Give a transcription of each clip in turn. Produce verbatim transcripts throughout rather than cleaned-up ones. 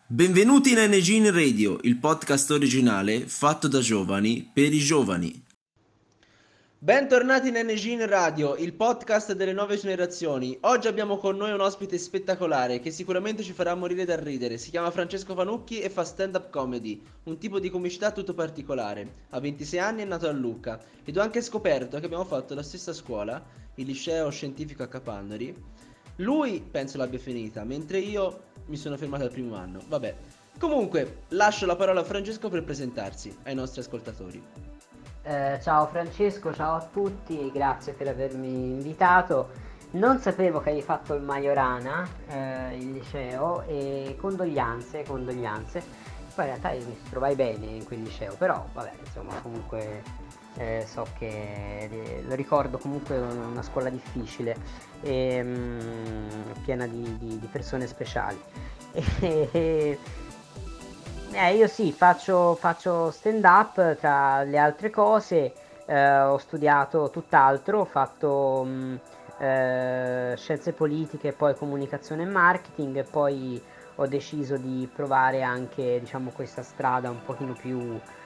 Benvenuti in N G in Radio, il podcast originale fatto da giovani per i giovani. Bentornati in N G in Radio, il podcast delle nuove generazioni. Oggi abbiamo con noi un ospite spettacolare che sicuramente ci farà morire dal ridere. Si chiama Francesco Fanucchi e fa stand-up comedy, un tipo di comicità tutto particolare. Ha ventisei anni e è nato a Lucca ed ho anche scoperto che abbiamo fatto la stessa scuola, il liceo scientifico a Capannori. Lui penso l'abbia finita, mentre io mi sono fermato al primo anno. Vabbè. Comunque, lascio la parola a Francesco per presentarsi ai nostri ascoltatori. Eh, ciao Francesco, ciao a tutti, grazie per avermi invitato. Non sapevo che hai fatto il Majorana, eh, il liceo, e condoglianze, condoglianze. Poi in realtà mi trovai bene in quel liceo, però vabbè, insomma, comunque eh, so che eh, lo ricordo comunque una scuola difficile, e, mm, piena di, di, di persone speciali. E, Eh, io sì, faccio, faccio stand up tra le altre cose, eh, ho studiato tutt'altro, ho fatto mh, eh, scienze politiche, poi comunicazione e marketing, e poi ho deciso di provare anche, diciamo, questa strada un pochino più,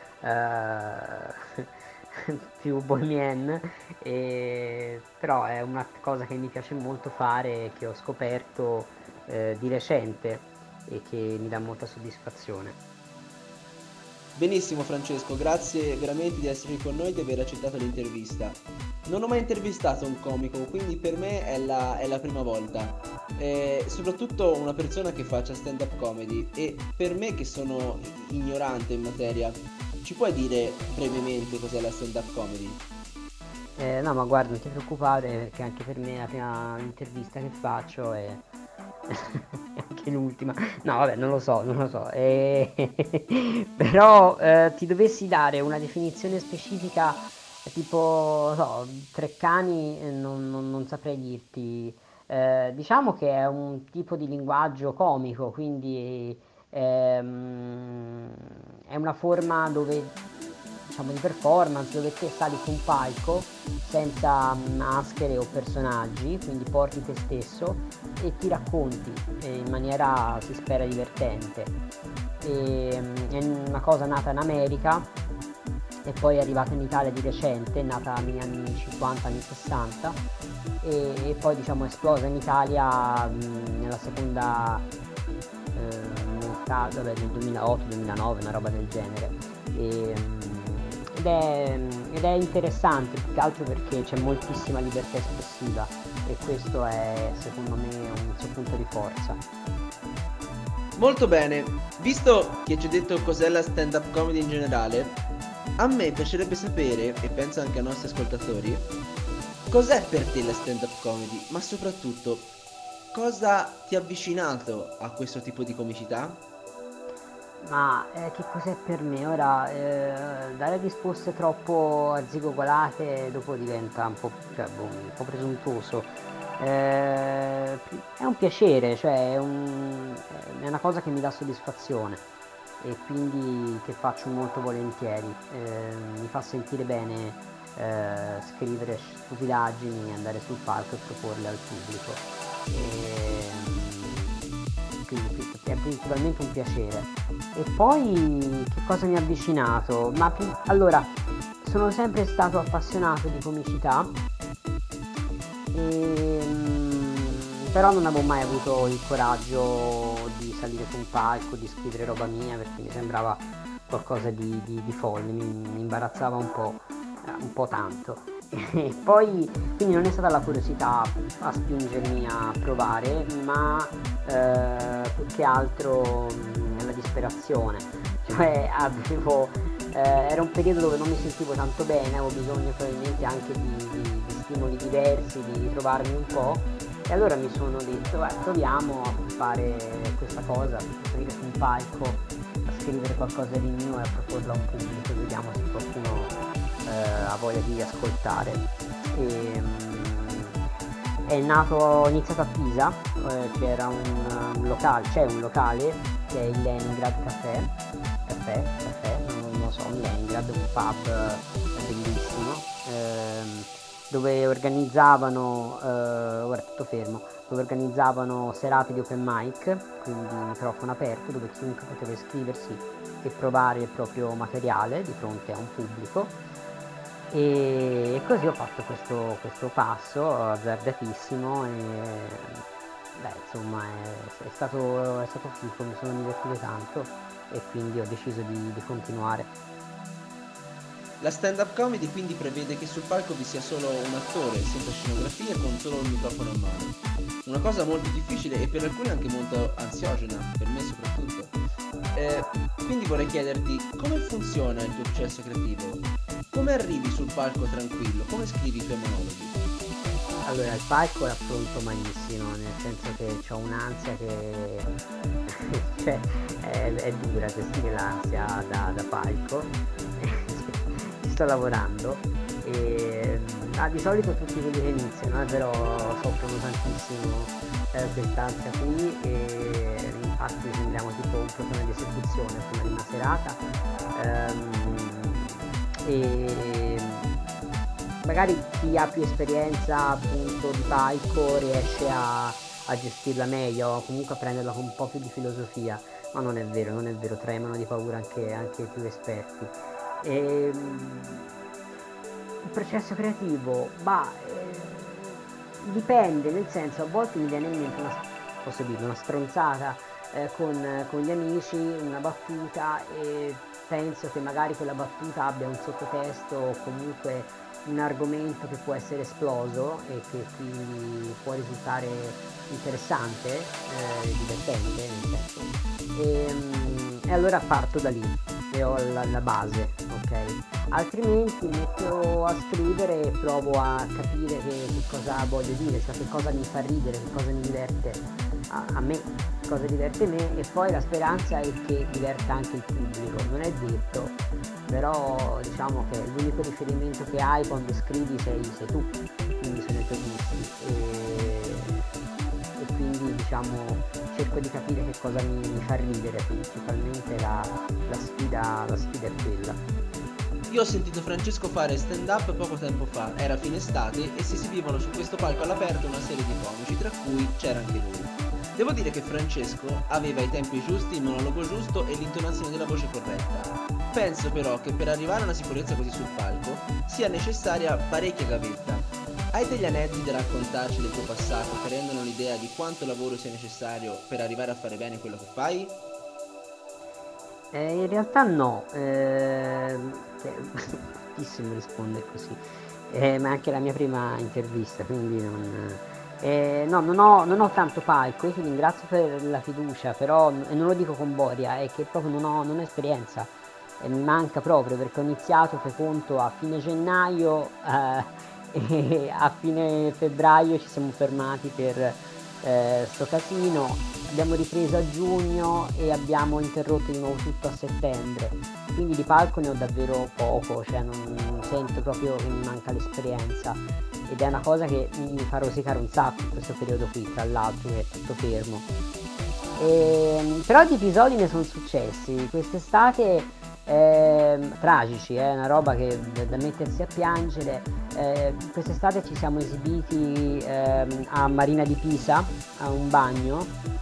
eh, più bohemian, e, però è una cosa che mi piace molto fare, che ho scoperto eh, di recente e che mi dà molta soddisfazione. Benissimo Francesco, grazie veramente di essere qui con noi e di aver accettato l'intervista. Non ho mai intervistato un comico, quindi per me è la, è la prima volta. Eh, soprattutto una persona che faccia stand-up comedy, e per me che sono ignorante in materia, ci puoi dire brevemente cos'è la stand-up comedy? Eh, no, ma guarda, non ti preoccupare, perché anche per me è la prima intervista che faccio e anche l'ultima. No, vabbè, non lo so, non lo so. E... però eh, ti dovessi dare una definizione specifica, tipo, non so, Treccani, eh, non, non- non saprei dirti. Eh, diciamo che è un tipo di linguaggio comico, quindi ehm, è una forma dove, diciamo, di performance, dove te sali su un palco senza maschere o personaggi, quindi porti te stesso e ti racconti eh, in maniera, si spera, divertente. E, mm, è una cosa nata in America e poi è arrivata in Italia di recente, è nata negli anni cinquanta, anni sessanta, e, e poi, diciamo, è esplosa in Italia mh, nella seconda eh, metà, vabbè, nel duemilaotto duemilanove, una roba del genere. E, mh, ed, è, ed è interessante, più che altro perché c'è moltissima libertà espressiva, e questo è, secondo me, un suo punto di forza. Molto bene, visto che ci hai detto cos'è la stand-up comedy in generale, a me piacerebbe sapere, e penso anche ai nostri ascoltatori, cos'è per te la stand-up comedy, ma soprattutto cosa ti ha avvicinato a questo tipo di comicità? Ma eh, che cos'è per me? Ora, eh, dare risposte troppo arzigogolate dopo diventa un po', cioè, boh, un po' presuntuoso. Eh, è un piacere, cioè è, un- è una cosa che mi dà soddisfazione, e quindi che faccio molto volentieri. Eh, mi fa sentire bene eh, scrivere stupidaggini, andare sul palco e proporle al pubblico. E, quindi è principalmente un piacere. E poi che cosa mi ha avvicinato? Ma pri- allora, sono sempre stato appassionato di comicità, e, mm, però non avevo mai avuto il coraggio di salire su un palco, di scrivere roba mia, perché mi sembrava qualcosa di, di- di folle, mi, mi imbarazzava un po', eh, un po' tanto. E poi, quindi non è stata la curiosità a spingermi a provare, ma eh, più che altro mh, la disperazione. Cioè avevo, eh, era un periodo dove non mi sentivo tanto bene, avevo bisogno probabilmente anche di, di- di stimoli diversi, di ritrovarmi un po', e allora mi sono detto, beh, proviamo a fare questa cosa, a salire su un palco, a scrivere qualcosa di mio e a proporlo a un pubblico, vediamo se qualcuno eh, ha voglia di ascoltare. E, mm, è nato, ho iniziato a Pisa, eh, c'era un, un locale, c'è un locale che è il Leningrad Café, caffè, caffè, non lo so, un Leningrad, un pub eh, bellissimo, ehm, dove organizzavano, eh, ora è tutto fermo, dove organizzavano serate di open mic, quindi microfono aperto, dove chiunque poteva iscriversi e provare il proprio materiale di fronte a un pubblico. E così ho fatto questo, questo passo azzardatissimo e beh, insomma è, è stato, è stato figo, mi sono divertito tanto e quindi ho deciso di, di continuare. La stand-up comedy quindi prevede che sul palco vi sia solo un attore, senza scenografia, con solo il microfono in mano. Una cosa molto difficile e per alcuni anche molto ansiogena, per me soprattutto. Eh, quindi vorrei chiederti come funziona il tuo processo creativo? Come arrivi sul palco tranquillo? Come scrivi i tuoi monologhi? Allora, il palco l'affronto malissimo, nel senso che ho un'ansia che cioè, è, è dura gestire l'ansia da, da palco. Ci sto lavorando e ah, di solito tutti quelli che iniziano, eh, però soffrono tantissimo eh, quest'ansia qui e infatti sembriamo tipo un programma di esecuzione prima di una serata. Ehm, e magari chi ha più esperienza appunto di palco riesce a, a gestirla meglio, comunque a prenderla con un po' più di filosofia, ma non è vero, non è vero, tremano di paura anche, anche i più esperti. E, il processo creativo, bah, eh, dipende, nel senso a volte mi viene in mente una, posso dire, una stronzata eh, con, con gli amici, una battuta e penso che magari quella battuta abbia un sottotesto o comunque un argomento che può essere esploso e che quindi può risultare interessante, eh, divertente nel senso. E, e allora parto da lì e ho la, la base, ok? Altrimenti mi metto a scrivere e provo a capire che, che cosa voglio dire, cioè che cosa mi fa ridere, che cosa mi diverte a, a me, che cosa diverte me e poi la speranza è che diverta anche il pubblico, non è detto, però diciamo che l'unico riferimento che hai quando scrivi sei, sei tu, quindi sono i tuoi gusti e, e quindi diciamo cerco di capire che cosa mi, mi fa ridere, principalmente la, la sfida, la sfida è quella. Io ho sentito Francesco fare stand-up poco tempo fa, era fine estate e si esibivano su questo palco all'aperto una serie di comici, tra cui c'era anche lui. Devo dire che Francesco aveva i tempi giusti, il monologo giusto e l'intonazione della voce corretta. Penso però che per arrivare a una sicurezza così sul palco sia necessaria parecchia gavetta. Hai degli aneddoti da raccontarci del tuo passato che rendono l'idea di quanto lavoro sia necessario per arrivare a fare bene quello che fai? Eh, in realtà no, eh, cioè, bruttissimo rispondere così, eh, ma è anche la mia prima intervista, quindi non, eh, no, non ho, non ho tanto palco, io ti ringrazio per la fiducia, però, e non lo dico con boria, è che proprio non ho, non ho esperienza, e mi manca proprio perché ho iniziato, fai conto, a fine gennaio eh, e a fine febbraio ci siamo fermati per eh, sto casino. Abbiamo ripreso a giugno e abbiamo interrotto di nuovo tutto a settembre, quindi di palco ne ho davvero poco, cioè non sento proprio che mi manca l'esperienza ed è una cosa che mi fa rosicare un sacco in questo periodo qui, tra l'altro che è tutto fermo. E, però di episodi ne sono successi quest'estate eh, tragici, è eh, una roba che da mettersi a piangere. Eh, quest'estate ci siamo esibiti eh, a Marina di Pisa, a un bagno,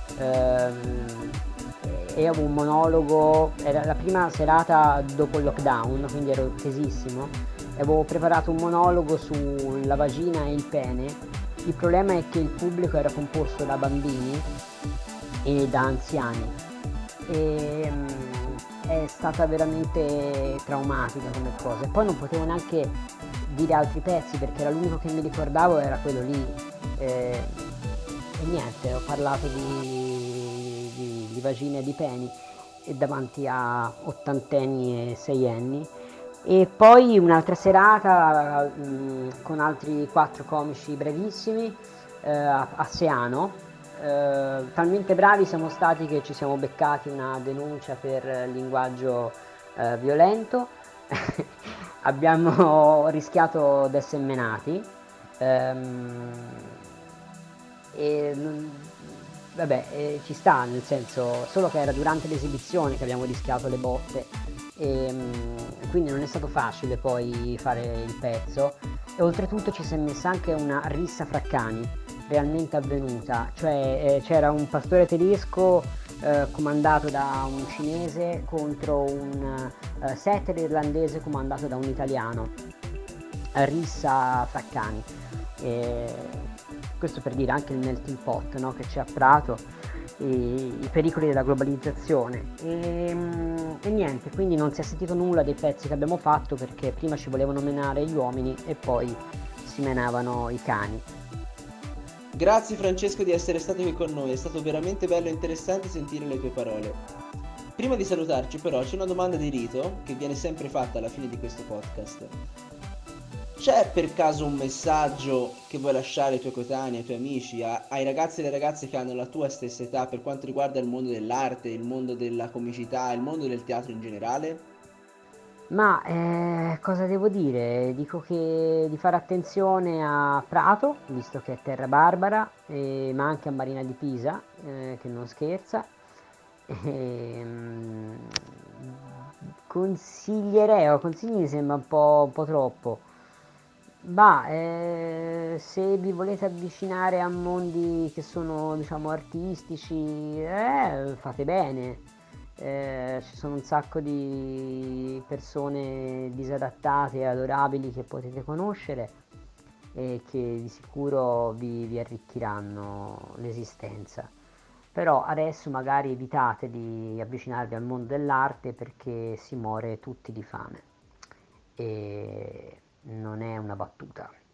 ehm, e avevo un monologo, era la prima serata dopo il lockdown, quindi ero tesissimo, e avevo preparato un monologo sulla vagina e il pene. Il problema è che il pubblico era composto da bambini e da anziani e um, è stata veramente traumatica come cosa e poi non potevo neanche dire altri pezzi perché era l'unico che mi ricordavo, era quello lì e, e niente, ho parlato di, di, di vagine e di peni e davanti a ottantenni e seienni e poi un'altra serata mh, con altri quattro comici bravissimi eh, a, a Seano. Uh, talmente bravi siamo stati che ci siamo beccati una denuncia per linguaggio uh, violento abbiamo rischiato di essere menati um, e vabbè e ci sta, nel senso, solo che era durante l'esibizione che abbiamo rischiato le botte e um, quindi non è stato facile poi fare il pezzo e oltretutto ci si è messa anche una rissa fra cani realmente avvenuta, cioè eh, c'era un pastore tedesco eh, comandato da un cinese contro un eh, setter irlandese comandato da un italiano, rissa fra cani. E questo per dire anche il melting pot, no, che c'è a Prato, e i pericoli della globalizzazione e, e niente, quindi non si è sentito nulla dei pezzi che abbiamo fatto perché prima ci volevano menare gli uomini e poi si menavano i cani. Grazie Francesco di essere stato qui con noi, è stato veramente bello e interessante sentire le tue parole. Prima di salutarci però c'è una domanda di rito che viene sempre fatta alla fine di questo podcast. C'è per caso un messaggio che vuoi lasciare ai tuoi coetanei, ai tuoi amici, a- ai ragazzi e alle ragazze che hanno la tua stessa età per quanto riguarda il mondo dell'arte, il mondo della comicità, il mondo del teatro in generale? Ma eh, cosa devo dire? Dico che di fare attenzione a Prato, visto che è terra barbara, e- ma anche a Marina di Pisa, eh, che non scherza. Ehm, consiglierei, o consigli mi sembra un po', un po' troppo. Ma eh, se vi volete avvicinare a mondi che sono, diciamo, artistici, eh, fate bene. Eh, ci sono un sacco di persone disadattate e adorabili che potete conoscere e che di sicuro vi, vi arricchiranno l'esistenza. Però adesso magari evitate di avvicinarvi al mondo dell'arte perché si muore tutti di fame. E non è una battuta.